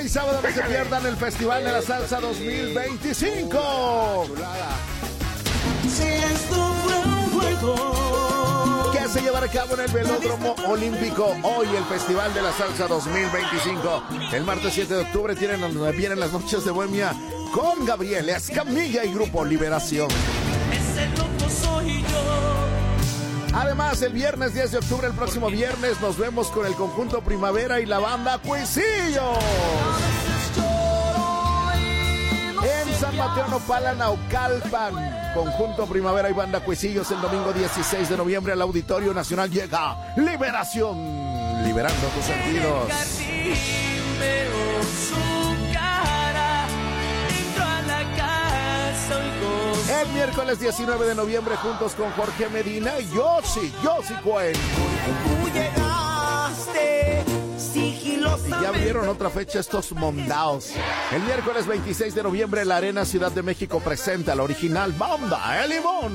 y sábado no se pierdan el Festival de la Salsa 2025. Que se llevará a cabo en el Velódromo Olímpico. Hoy el Festival de la Salsa 2025. El martes 7 de octubre vienen las noches de Bohemia con Gabriel Escamilla y Grupo Liberación. Ese loco soy yo. Además, el viernes 10 de octubre, el próximo viernes, nos vemos con el conjunto Primavera y la banda Cuisillos. En San Mateo Nopala, Naucalpan, conjunto Primavera y banda Cuisillos, el domingo 16 de noviembre al Auditorio Nacional llega Liberación, liberando tus sentidos. El miércoles 19 de noviembre, juntos con Jorge Medina y Yossi Cuen. Tú llegaste sigilosamente. Y ya abrieron otra fecha estos mondaos. El miércoles 26 de noviembre, la Arena Ciudad de México presenta la original banda El Limón.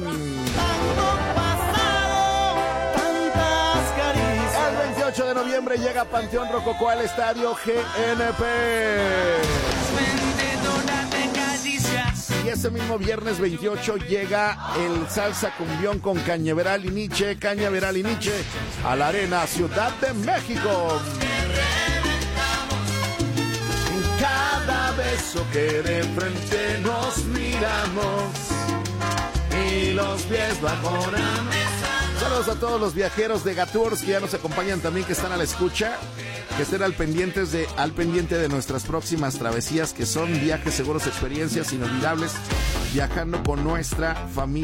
El 28 de noviembre llega Panteón Rococó al Estadio GNP. Y ese mismo viernes 28 llega el Salsa Cumbión con Cañaveral y Nietzsche a la Arena Ciudad de México. En cada beso que de frente nos miramos y los pies bajo la mesa. Saludos a todos los viajeros de Gatours que ya nos acompañan también, que están a la escucha, que estén al pendiente de nuestras próximas travesías, que son viajes seguros, experiencias inolvidables, viajando con nuestra familia.